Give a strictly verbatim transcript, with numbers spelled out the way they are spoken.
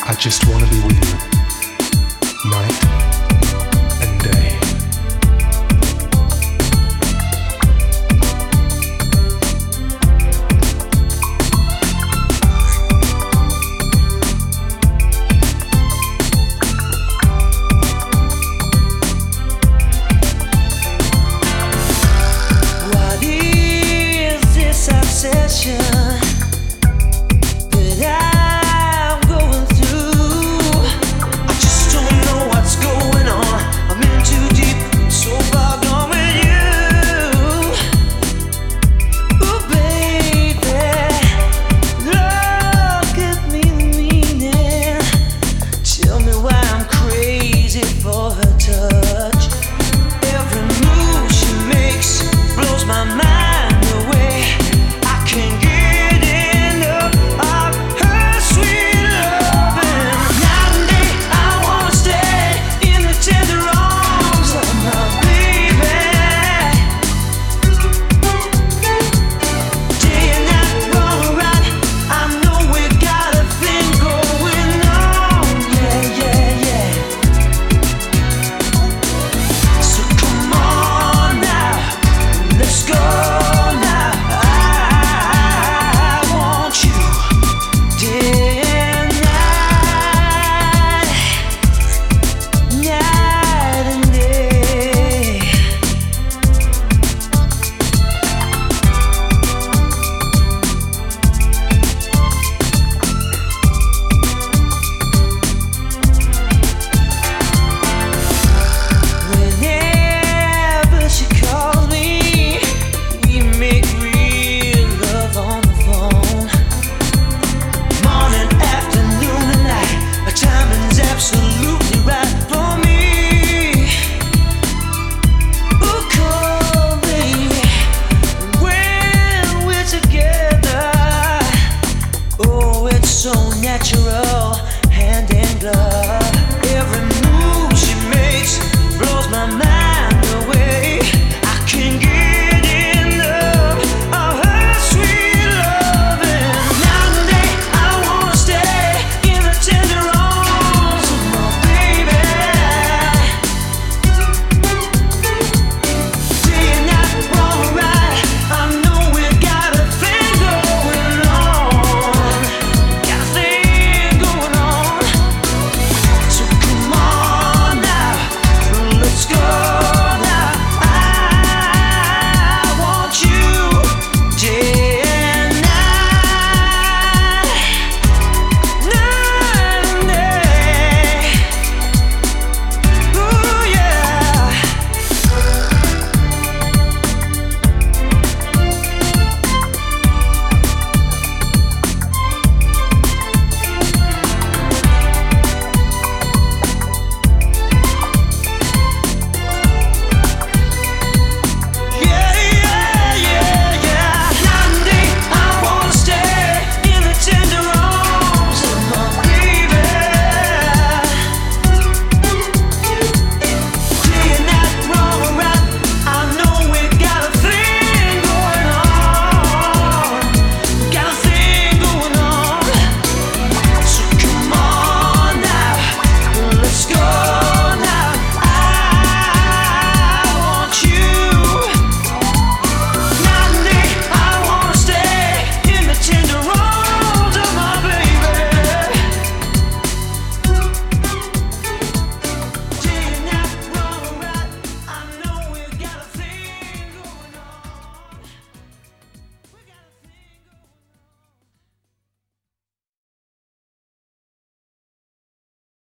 I just wanna be with you, night and day. What is this obsession that I'm going through? I just don't know what's going on. I'm in too deep, so far gone with you. Ooh, baby, love gives me the meaning. Tell me why I'm crazy for her touch. Every move she makes blows my mind away. I can't get enough of her sweet loving. Night and day, I wanna stay in the tender arms of my baby. Day and night, run right. I know we got a thing going on. Yeah, yeah, yeah. So come on now, let's go now. I want you day and night, night and day. Whenever she calls me, we make real love on the phone. Morning, afternoon, and night. The timing's absolutely right for me. Ooh, call baby, when we're together. Oh, it's so natural, hand in glove.